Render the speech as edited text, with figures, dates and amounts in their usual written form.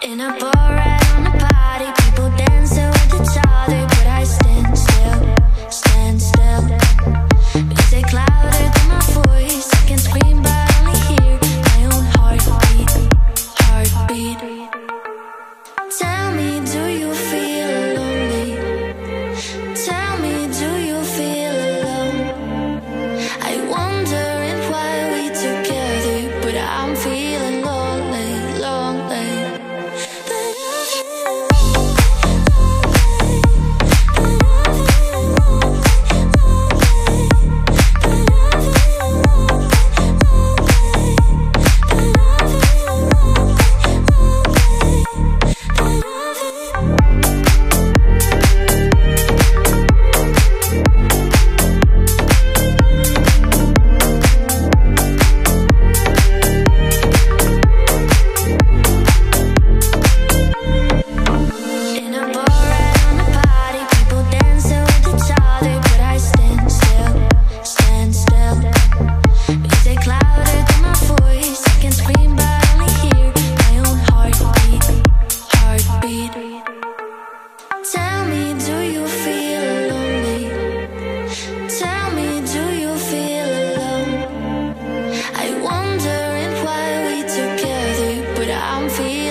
In a bar right on a party, people dancing with each other, but I stand still, stand still. Music louder than my voice, I can scream but only hear my own heartbeat, heartbeat. Tell me, do you feel lonely? Tell me, do you feel alone? I wondering why we together, but I'm feeling lonely, lonely. Tell me, do you feel lonely? Tell me, do you feel alone? I wondering why we together, but I'm feeling